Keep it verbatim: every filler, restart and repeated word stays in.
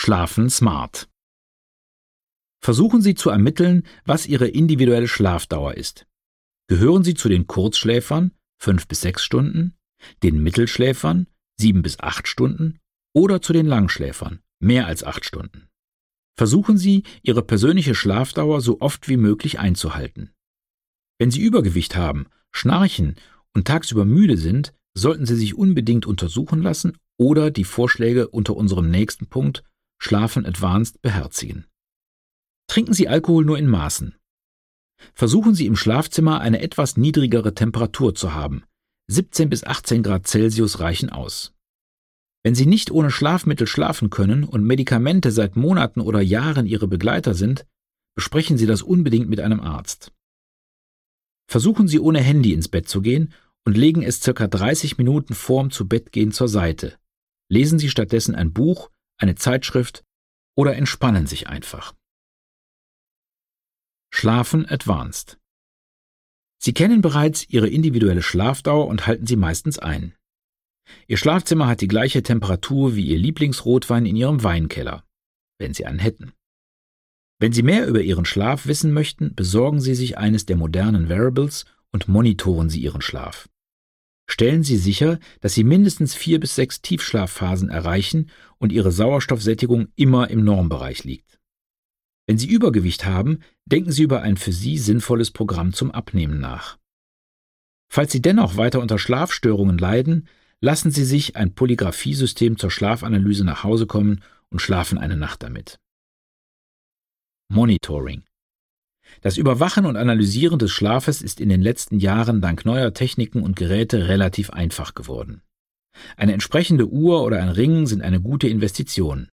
Schlafen smart. Versuchen Sie zu ermitteln, was Ihre individuelle Schlafdauer ist. Gehören Sie zu den Kurzschläfern, fünf bis sechs Stunden, den Mittelschläfern, sieben bis acht Stunden oder zu den Langschläfern, mehr als acht Stunden? Versuchen Sie, Ihre persönliche Schlafdauer so oft wie möglich einzuhalten. Wenn Sie Übergewicht haben, schnarchen und tagsüber müde sind, sollten Sie sich unbedingt untersuchen lassen oder die Vorschläge unter unserem nächsten Punkt Schlafen Advanced beherzigen. Trinken Sie Alkohol nur in Maßen. Versuchen Sie im Schlafzimmer eine etwas niedrigere Temperatur zu haben. siebzehn bis achtzehn Grad Celsius reichen aus. Wenn Sie nicht ohne Schlafmittel schlafen können und Medikamente seit Monaten oder Jahren Ihre Begleiter sind, besprechen Sie das unbedingt mit einem Arzt. Versuchen Sie ohne Handy ins Bett zu gehen und legen es ca. dreißig Minuten vorm Zubettgehen zur Seite. Lesen Sie stattdessen ein Buch, eine Zeitschrift oder entspannen sich einfach. Schlafen Advanced. Sie kennen bereits Ihre individuelle Schlafdauer und halten sie meistens ein. Ihr Schlafzimmer hat die gleiche Temperatur wie Ihr Lieblingsrotwein in Ihrem Weinkeller, wenn Sie einen hätten. Wenn Sie mehr über Ihren Schlaf wissen möchten, besorgen Sie sich eines der modernen Wearables und monitoren Sie Ihren Schlaf. Stellen Sie sicher, dass Sie mindestens vier bis sechs Tiefschlafphasen erreichen und Ihre Sauerstoffsättigung immer im Normbereich liegt. Wenn Sie Übergewicht haben, denken Sie über ein für Sie sinnvolles Programm zum Abnehmen nach. Falls Sie dennoch weiter unter Schlafstörungen leiden, lassen Sie sich ein Polygraphiesystem zur Schlafanalyse nach Hause kommen und schlafen eine Nacht damit. Monitoring. Das Überwachen und Analysieren des Schlafes ist in den letzten Jahren dank neuer Techniken und Geräte relativ einfach geworden. Eine entsprechende Uhr oder ein Ring sind eine gute Investition.